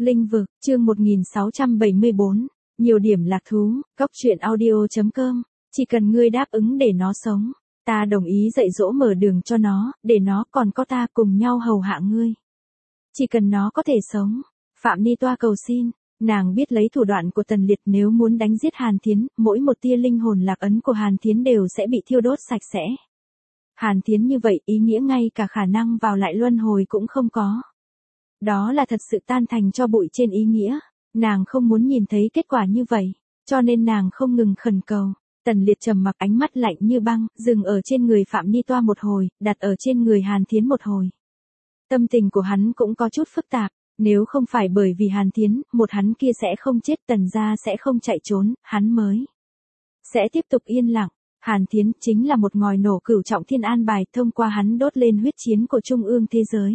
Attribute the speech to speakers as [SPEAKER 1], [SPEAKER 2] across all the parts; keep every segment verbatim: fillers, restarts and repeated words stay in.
[SPEAKER 1] Linh vực, chương một nghìn sáu trăm bảy mươi bốn, nhiều điểm lạc thú, cóc truyện audio.com, chỉ cần ngươi đáp ứng để nó sống, ta đồng ý dạy dỗ mở đường cho nó, để nó còn có ta cùng nhau hầu hạ ngươi. Chỉ cần nó có thể sống, Phạm Ni Toa cầu xin, nàng biết lấy thủ đoạn của Tần Liệt nếu muốn đánh giết Hàn Thiến, mỗi một tia linh hồn lạc ấn của Hàn Thiến đều sẽ bị thiêu đốt sạch sẽ. Hàn Thiến như vậy ý nghĩa ngay cả khả năng vào lại luân hồi cũng không có. Đó là thật sự tan thành cho bụi trên ý nghĩa, nàng không muốn nhìn thấy kết quả như vậy, cho nên nàng không ngừng khẩn cầu. Tần Liệt trầm mặc, ánh mắt lạnh như băng, dừng ở trên người Phạm Ni Toa một hồi, đặt ở trên người Hàn Thiến một hồi. Tâm tình của hắn cũng có chút phức tạp, nếu không phải bởi vì Hàn Thiến, một hắn kia sẽ không chết, Tần gia sẽ không chạy trốn, hắn mới sẽ tiếp tục yên lặng. Hàn Thiến chính là một ngòi nổ cửu trọng thiên an bài, thông qua hắn đốt lên huyết chiến của trung ương thế giới.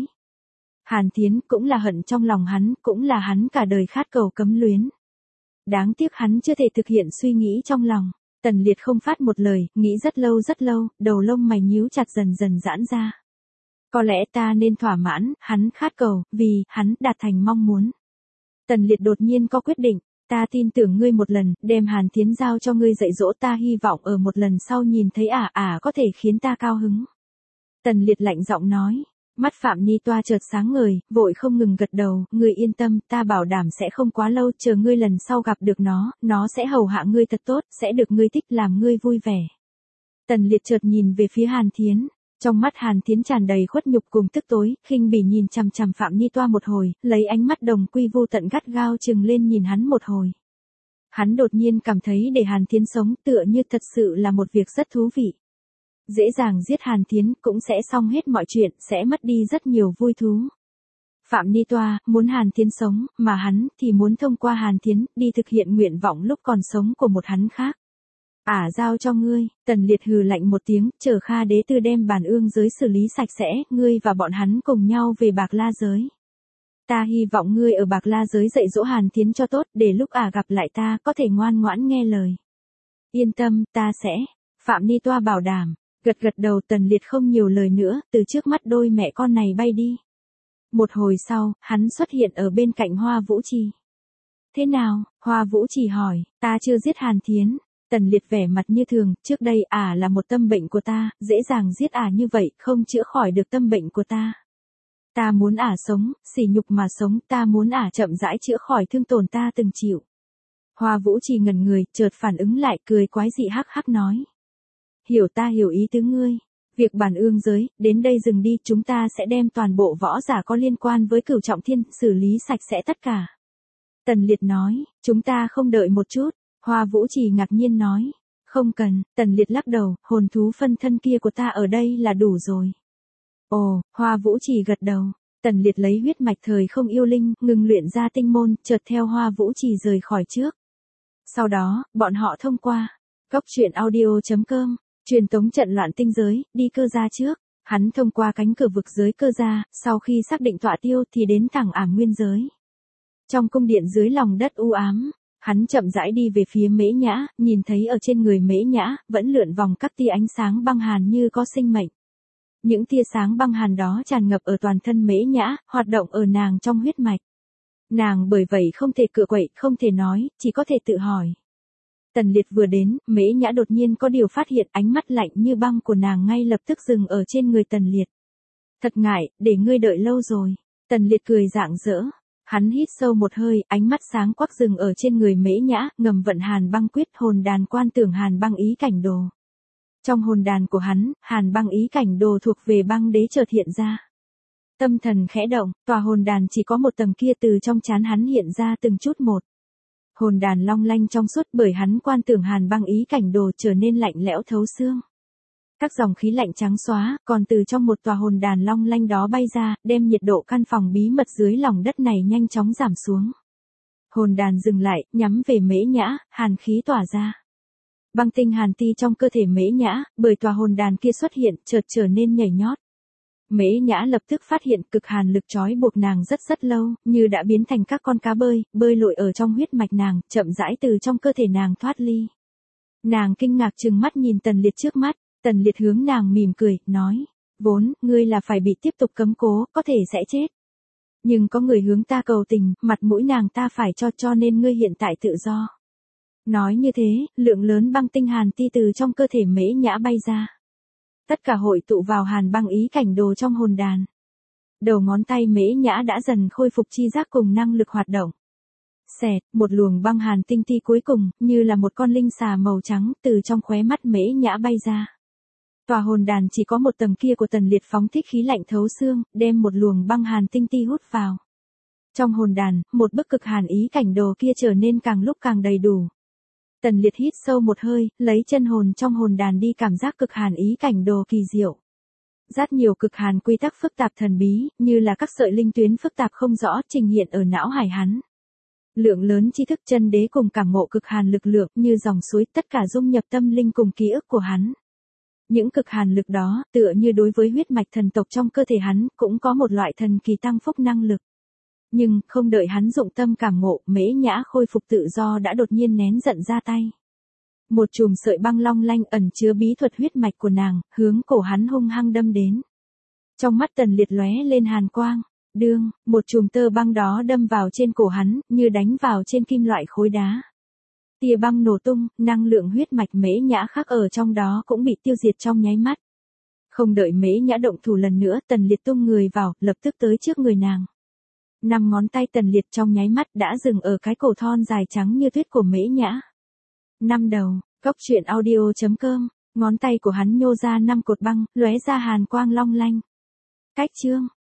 [SPEAKER 1] Hàn Thiến cũng là hận trong lòng hắn, cũng là hắn cả đời khát cầu cấm luyến. Đáng tiếc hắn chưa thể thực hiện suy nghĩ trong lòng. Tần Liệt không phát một lời, nghĩ rất lâu rất lâu, đầu lông mày nhíu chặt dần dần giãn ra. Có lẽ ta nên thỏa mãn, hắn khát cầu, vì, hắn đạt thành mong muốn. Tần Liệt đột nhiên có quyết định, ta tin tưởng ngươi một lần, đem Hàn Thiến giao cho ngươi dạy dỗ, ta hy vọng ở một lần sau nhìn thấy ả ả có thể khiến ta cao hứng. Tần Liệt lạnh giọng nói. Mắt Phạm Ni Toa chợt sáng ngời, vội không ngừng gật đầu, ngươi yên tâm, ta bảo đảm sẽ không quá lâu, chờ ngươi lần sau gặp được nó, nó sẽ hầu hạ ngươi thật tốt, sẽ được ngươi thích, làm ngươi vui vẻ. Tần Liệt chợt nhìn về phía Hàn Thiến, trong mắt Hàn Thiến tràn đầy khuất nhục cùng tức tối, khinh bỉ nhìn chằm chằm Phạm Ni Toa một hồi, lấy ánh mắt đồng quy vu tận gắt gao chừng lên nhìn hắn một hồi. Hắn đột nhiên cảm thấy để Hàn Thiến sống tựa như thật sự là một việc rất thú vị. Dễ dàng giết Hàn Thiến cũng sẽ xong hết mọi chuyện, sẽ mất đi rất nhiều vui thú. Phạm Ni Toa muốn Hàn Thiến sống, mà hắn thì muốn thông qua Hàn Thiến đi thực hiện nguyện vọng lúc còn sống của một hắn khác. Ả à, giao cho ngươi. Tần Liệt hừ lạnh một tiếng, chờ Kha Đế Tư đem bản ương giới xử lý sạch sẽ, ngươi và bọn hắn cùng nhau về Bạc La giới. Ta hy vọng ngươi ở Bạc La giới dạy dỗ Hàn Thiến cho tốt, để lúc Ả à gặp lại ta có thể ngoan ngoãn nghe lời. Yên tâm, ta sẽ. Phạm Ni Toa bảo đảm. Gật gật đầu. Tần Liệt không nhiều lời nữa, từ trước mắt đôi mẹ con này bay đi. Một hồi sau, hắn xuất hiện ở bên cạnh Hoa Vũ Trì. Thế nào? Hoa Vũ Trì hỏi, ta chưa giết Hàn Thiến. Tần Liệt vẻ mặt như thường, trước đây ả à là một tâm bệnh của ta, dễ dàng giết ả à như vậy, không chữa khỏi được tâm bệnh của ta. Ta muốn ả à sống, sỉ nhục mà sống, ta muốn ả à chậm rãi chữa khỏi thương tổn ta từng chịu. Hoa Vũ Trì ngẩn người, chợt phản ứng lại, cười quái dị hắc hắc nói. Hiểu, ta hiểu ý tứ ngươi. Việc bản ương giới, đến đây dừng đi, chúng ta sẽ đem toàn bộ võ giả có liên quan với cửu trọng thiên, xử lý sạch sẽ tất cả. Tần Liệt nói, chúng ta không đợi một chút. Hoa Vũ Trì ngạc nhiên nói, không cần. Tần Liệt lắc đầu, hồn thú phân thân kia của ta ở đây là đủ rồi. Ồ, Hoa Vũ Trì gật đầu. Tần Liệt lấy huyết mạch thời không yêu linh, ngừng luyện ra tinh môn, chợt theo Hoa Vũ Trì rời khỏi trước. Sau đó, bọn họ thông qua cóc truyện audio.com, truyền tống trận loạn tinh giới, đi cơ gia trước. Hắn thông qua cánh cửa vực giới cơ gia, sau khi xác định tọa tiêu thì đến thẳng ảm nguyên giới. Trong cung điện dưới lòng đất u ám, hắn chậm rãi đi về phía Mễ Nhã, nhìn thấy ở trên người Mễ Nhã, vẫn lượn vòng các tia ánh sáng băng hàn như có sinh mệnh. Những tia sáng băng hàn đó tràn ngập ở toàn thân Mễ Nhã, hoạt động ở nàng trong huyết mạch. Nàng bởi vậy không thể cựa quậy, không thể nói, chỉ có thể tự hỏi. Tần Liệt vừa đến, Mễ Nhã đột nhiên có điều phát hiện, ánh mắt lạnh như băng của nàng ngay lập tức dừng ở trên người Tần Liệt. Thật ngại, để ngươi đợi lâu rồi. Tần Liệt cười rạng rỡ. Hắn hít sâu một hơi, ánh mắt sáng quắc dừng ở trên người Mễ Nhã, ngầm vận Hàn Băng quyết, hồn đàn quan tưởng Hàn Băng ý cảnh đồ. Trong hồn đàn của hắn, Hàn Băng ý cảnh đồ thuộc về băng đế chợt hiện ra. Tâm thần khẽ động, tòa hồn đàn chỉ có một tầng kia từ trong trán hắn hiện ra từng chút một. Hồn đàn long lanh trong suốt, bởi hắn quan tưởng Hàn Băng ý cảnh đồ trở nên lạnh lẽo thấu xương. Các dòng khí lạnh trắng xóa, còn từ trong một tòa hồn đàn long lanh đó bay ra, đem nhiệt độ căn phòng bí mật dưới lòng đất này nhanh chóng giảm xuống. Hồn đàn dừng lại, nhắm về Mễ Nhã, hàn khí tỏa ra. Băng tinh hàn ti trong cơ thể Mễ Nhã, bởi tòa hồn đàn kia xuất hiện, chợt trở nên nhảy nhót. Mễ Nhã lập tức phát hiện cực hàn lực trói buộc nàng rất rất lâu, như đã biến thành các con cá bơi, bơi lội ở trong huyết mạch nàng, chậm rãi từ trong cơ thể nàng thoát ly. Nàng kinh ngạc trừng mắt nhìn Tần Liệt trước mắt. Tần Liệt hướng nàng mỉm cười, nói, vốn, ngươi là phải bị tiếp tục cấm cố, có thể sẽ chết. Nhưng có người hướng ta cầu tình, mặt mũi nàng ta phải cho cho nên ngươi hiện tại tự do. Nói như thế, lượng lớn băng tinh hàn ti từ trong cơ thể Mễ Nhã bay ra. Tất cả hội tụ vào hàn băng ý cảnh đồ trong hồn đàn. Đầu ngón tay Mễ Nhã đã dần khôi phục chi giác cùng năng lực hoạt động. Xẹt, một luồng băng hàn tinh ti cuối cùng, như là một con linh xà màu trắng, từ trong khóe mắt Mễ Nhã bay ra. Tòa hồn đàn chỉ có một tầng kia của Tần Liệt phóng thích khí lạnh thấu xương, đem một luồng băng hàn tinh ti hút vào. Trong hồn đàn, một bức cực hàn ý cảnh đồ kia trở nên càng lúc càng đầy đủ. Tần Liệt hít sâu một hơi, lấy chân hồn trong hồn đàn đi cảm giác cực hàn ý cảnh đồ kỳ diệu. Rất nhiều cực hàn quy tắc phức tạp thần bí, như là các sợi linh tuyến phức tạp không rõ trình hiện ở não hải hắn. Lượng lớn tri thức chân đế cùng cảm ngộ cực hàn lực lượng như dòng suối tất cả dung nhập tâm linh cùng ký ức của hắn. Những cực hàn lực đó, tựa như đối với huyết mạch thần tộc trong cơ thể hắn, cũng có một loại thần kỳ tăng phúc năng lực. Nhưng, không đợi hắn dụng tâm cảm ngộ, Mễ Nhã khôi phục tự do đã đột nhiên nén giận ra tay. Một chùm sợi băng long lanh ẩn chứa bí thuật huyết mạch của nàng, hướng cổ hắn hung hăng đâm đến. Trong mắt Tần Liệt lóe lên hàn quang, đương, một chùm tơ băng đó đâm vào trên cổ hắn, như đánh vào trên kim loại khối đá. Tia băng nổ tung, năng lượng huyết mạch Mễ Nhã khắc ở trong đó cũng bị tiêu diệt trong nháy mắt. Không đợi Mễ Nhã động thủ lần nữa, Tần Liệt tung người vào, lập tức tới trước người nàng. Năm ngón tay Tần Liệt trong nháy mắt đã dừng ở cái cổ thon dài trắng như tuyết của Mễ Nhã. Năm đầu, cốc truyện audio chấm com, ngón tay của hắn nhô ra năm cột băng, lóe ra hàn quang long lanh. Cách chương